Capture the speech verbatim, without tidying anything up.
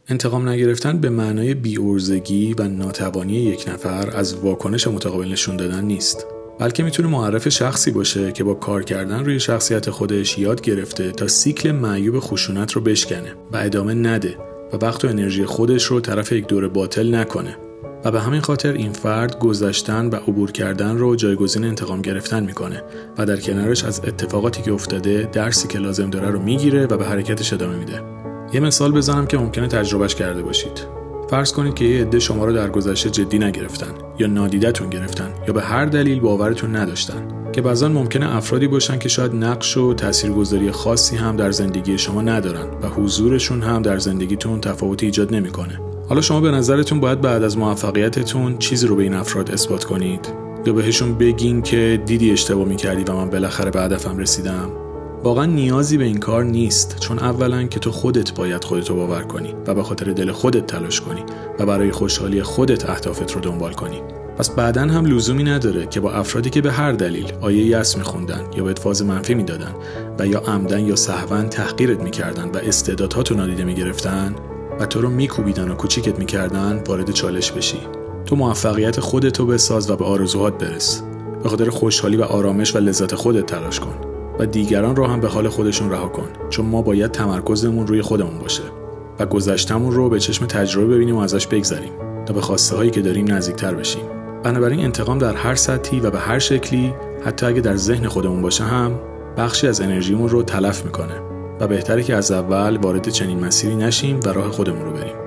انتقام نگرفتن به معنای بی‌عرضگی و ناتوانی یک نفر از واکنش متقابل نشون دادن نیست، بلکه میتونه معرف شخصی باشه که با کار کردن روی شخصیت خودش یاد گرفته تا سیکل معیوب خشونت رو بشکنه و ادامه نده و وقت و انرژی خودش رو طرف یک دور باطل نکنه. و به همین خاطر این فرد گذشتن و عبور کردن رو جایگزین انتقام گرفتن میکنه و در کنارش از اتفاقاتی که افتاده درسی که لازم داره رو میگیره و به حرکتش ادامه میده. یه مثال بزنم که ممکنه تجربهش کرده باشید. فرض کنید که یه عده شما رو در گذشته جدی نگرفتن یا نادیدتون گرفتن یا به هر دلیل باورتون نداشتن، که بعضا ممکنه افرادی باشن که شاید نقش و تاثیرگذاری خاصی هم در زندگی شما ندارن و حضورشون هم در زندگیتون تفاوتی ایجاد نمیکنه. حالا شما به نظرتون باید بعد از موفقیتتون چیزی رو به این افراد اثبات کنید یا بهشون بگین که دیدی اشتباه میکردی و من بالاخره به هدفم رسیدم؟ واقعا نیازی به این کار نیست، چون اولا که تو خودت باید خودتو باور کنی و به خاطر دل خودت تلاش کنی و برای خوشحالی خودت اهدافت رو دنبال کنی. پس بعداً هم لزومی نداره که با افرادی که به هر دلیل آیه یأس میخوندن یا بهت فاز منفی میدادن و یا عمدن یا سهواً تحقیرت میکردن و استعدادهاتو نادیده میگرفتن و تو رو میکوبیدن و کوچیکت میکردن وارد چالش بشی. تو موفقیت خودتو بساز و به آرزوهات برس. به خاطر خوشحالی و آرامش و لذت خودت تلاش کن و دیگران رو هم به حال خودشون رها کن، چون ما باید تمرکزمون روی خودمون باشه و گذشتمون رو به چشم تجربه ببینیم و ازش بگذریم تا به خواسته هایی که داریم نزدیکتر بشیم. بنابراین انتقام در هر سطحی و به هر شکلی، حتی اگه در ذهن خودمون باشه، هم بخشی از انرژیمون رو تلف میکنه و بهتره که از اول وارد چنین مسیری نشیم و راه خودمون رو بریم.